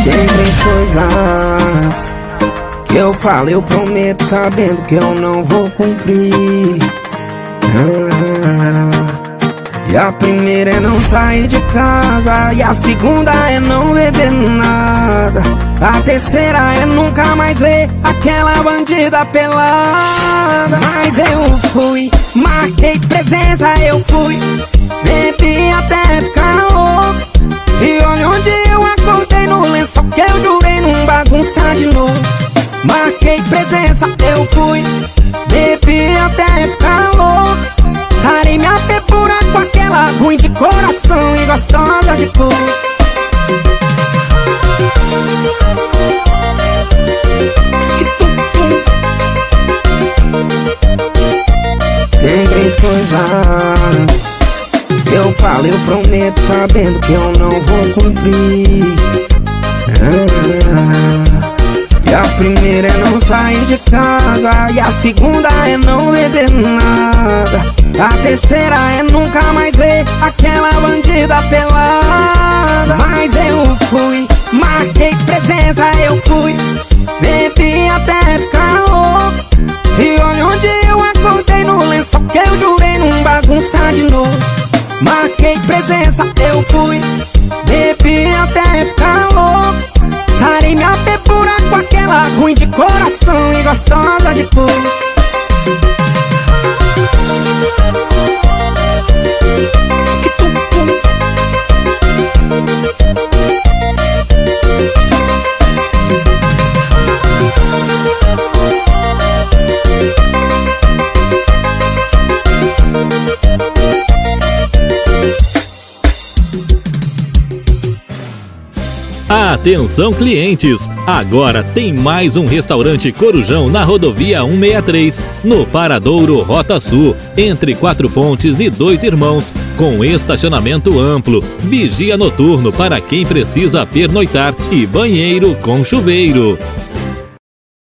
Tem três coisas que eu falo, eu prometo, sabendo que eu não vou cumprir. E a primeira é não sair de casa, e a segunda é não beber nada, a terceira é nunca mais ver aquela bandida pelada. Mas eu fui, marquei presença, eu fui, bebi até ficar louco. E olha onde eu acordei, no lençol que eu jurei não bagunçar de novo. Marquei presença, eu fui, bebi até ficar louco. Sarei minha tempura com aquela ruim de coração e gostosa de cor. Tem três coisas eu falo, eu prometo, sabendo que eu não vou cumprir. E a primeira é não sair de casa, e a segunda é não beber nada, a terceira é nunca mais ver aquela bandida pelada. Mas eu fui, marquei presença, eu fui, bebi até ficar louco. E olha onde eu acordei, no lençol que eu jurei não bagunçar de novo. Marquei presença, eu fui, bebi até ficar louco. Sarei minha tempura com aquela ruim de coração e gostosa de cor. Atenção clientes, agora tem mais um restaurante Corujão na rodovia 163, no Paradouro Rota Sul, entre Quatro Pontes e Dois Irmãos, com estacionamento amplo, vigia noturno para quem precisa pernoitar e banheiro com chuveiro.